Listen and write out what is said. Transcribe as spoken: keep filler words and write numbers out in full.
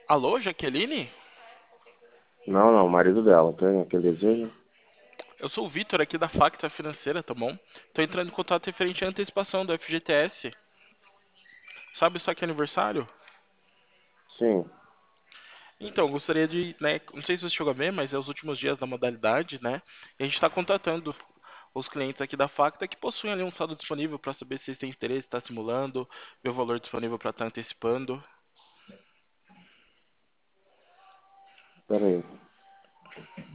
Alô, Jaqueline? Não, não, o marido dela. Tem aquele desejo? Eu sou o Vitor aqui da Facta Financeira, tá bom? Tô entrando em contato referente à antecipação do F G T S. Sabe o saque aniversário? Sim. Então, eu gostaria de, né, não sei se você chegou a ver, mas é os últimos dias da modalidade, né? E a gente está contatando os clientes aqui da Facta que possuem ali um saldo disponível para saber se eles têm interesse, está simulando, ver o valor disponível para estar antecipando. Pera aí.